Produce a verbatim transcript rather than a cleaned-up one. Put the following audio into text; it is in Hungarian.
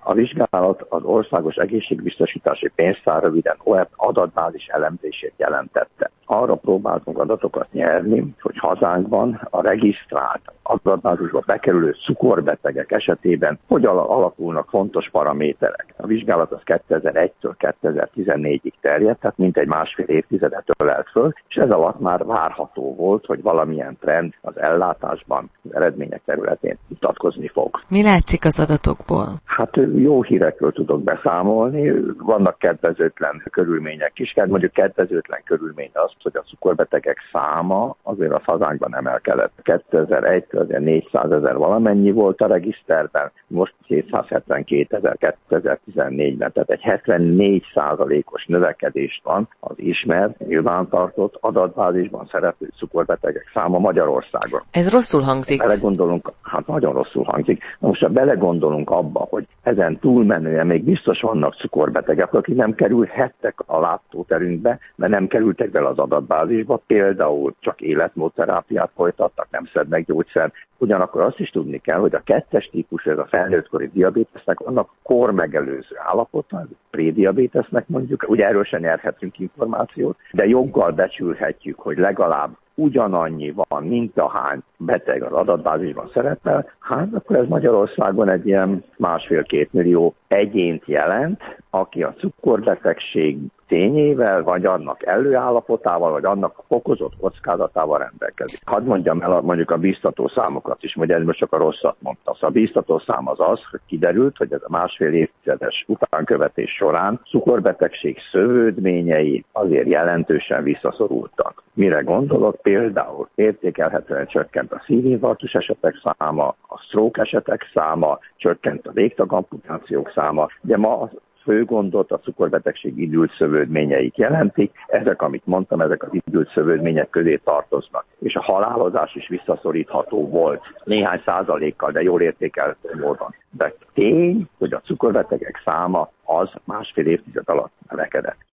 A vizsgálat az Országos Egészségbiztosítási Pénztár, röviden o e pé adatbázis elemzését jelentette. Arra próbáltunk adatokat nyerni, hogy hazánkban a regisztrált adatbázisba bekerülő cukorbetegek esetében hogy alakulnak fontos paraméterek. A vizsgálat az kétezer-egytől kétezer-tizennégyig terjedt, tehát mintegy másfél évtizedet ölelt föl, és ez alatt már várható volt, hogy valamilyen trend az ellátásban, az eredmények területén mutatkozni fog. Mi látszik az adatokból? Hát jó hírekről tudok beszámolni, vannak kedvezőtlen körülmények is, hát mondjuk kedvezőtlen körülmény az, hogy a cukorbetegek száma azért a hazánkban emelkedett. kétezer-egytől azért négyszázezer valamennyi volt a regiszterben, most kétszázhetvenkétezer kétezer-tizennégyben, tehát egy hetvennégy százalékos növekedés van az ismert, nyilvántartott adatbázisban szereplő cukorbetegek száma Magyarországon. Ez rosszul hangzik. Belegondolunk, hát nagyon rosszul hangzik. Most ha belegondolunk abba, hogy ezen túlmenően még biztos vannak cukorbetegek, akik nem kerülhettek a látóterünkbe, mert nem kerültek bele az adatbázisba, például csak életmódterápiát folytattak, nem szednek gyógyszert. Ugyanakkor azt is tudni kell, hogy a kettes típus, ez a felnőttkori diabétesznek, annak kormegelőző állapota, prédiabétesznek mondjuk, ugye erről sem nyerhetünk információt, de joggal becsülhetjük, hogy legalább ugyanannyi van, mint ahány beteg az adatbázisban szerepel, hát akkor ez Magyarországon egy ilyen másfél-két millió egyént jelent, aki a cukorbetegség tényével, vagy annak előállapotával, vagy annak fokozott kockázatával rendelkezik. Hadd mondjam el mondjuk a bíztató számokat is, hogy ez most csak a rosszat mondta. Szóval a bíztató szám az az, hogy kiderült, hogy ez a másfél évtizedes utánkövetés során cukorbetegség szövődményei azért jelentősen visszaszorultak. Mire gondolok? Például értékelhetően csökkent a szívinfarktus esetek száma, a stroke esetek száma, csökkent a végtagamputációk száma. Ugye ma a fő gondot a cukorbetegség idült szövődményeik jelentik, ezek, amit mondtam, ezek az idült szövődmények közé tartoznak. És a halálozás is visszaszorítható volt, néhány százalékkal, de jól értékelhető módon. De tény, hogy a cukorbetegek száma az másfél évtized alatt növekedett.